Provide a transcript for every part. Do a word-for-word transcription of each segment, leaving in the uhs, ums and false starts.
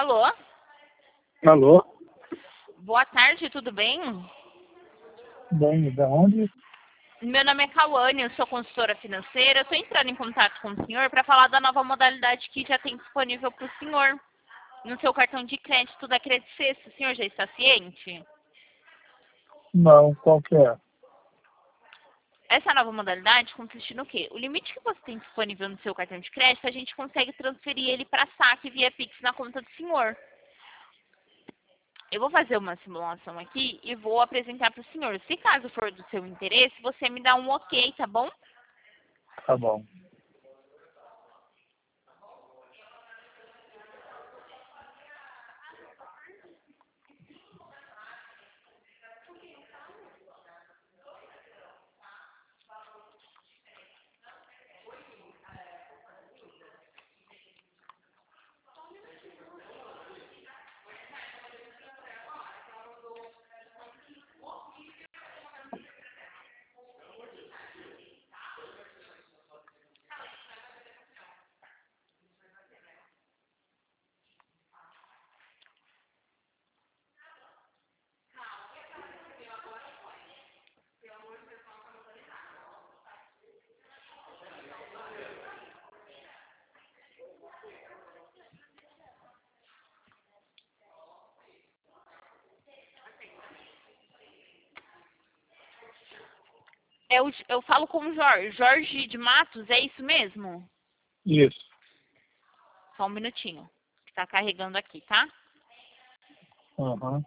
Alô? Alô? Boa tarde, tudo bem? Bem, da onde? Meu nome é Cauane, eu sou consultora financeira. Eu estou entrando em contato com o senhor para falar da nova modalidade que já tem disponível para o senhor no seu cartão de crédito da Credit Suisse. O senhor já está ciente? Não, qual que é? Essa nova modalidade consiste no quê? O limite que você tem disponível no seu cartão de crédito, a gente consegue transferir ele para saque via Pix na conta do senhor. Eu vou fazer uma simulação aqui e vou apresentar para o senhor. Se caso for do seu interesse, você me dá um ok, tá bom? Tá bom. Eu, eu falo com o Jorge. Jorge de Matos, é isso mesmo? Isso. Só um minutinho. Está carregando aqui, tá? Aham.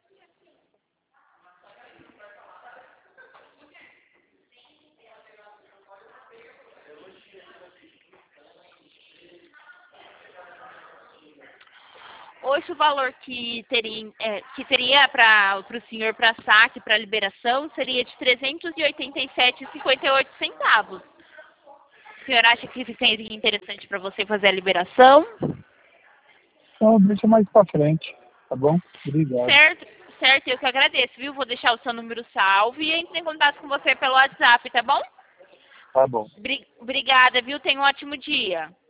Hoje o valor que teria, é, que teria para o senhor para saque, para liberação, seria de trezentos e oitenta e sete reais e cinquenta e oito centavos. O senhor acha que seria interessante para você fazer a liberação? Então, deixa mais pra frente, tá bom? Obrigado. Certo, certo, eu que agradeço, viu? Vou deixar o seu número salvo e entro em contato com você pelo WhatsApp, tá bom? Tá bom. Bri- Obrigada, viu? Tenha um ótimo dia.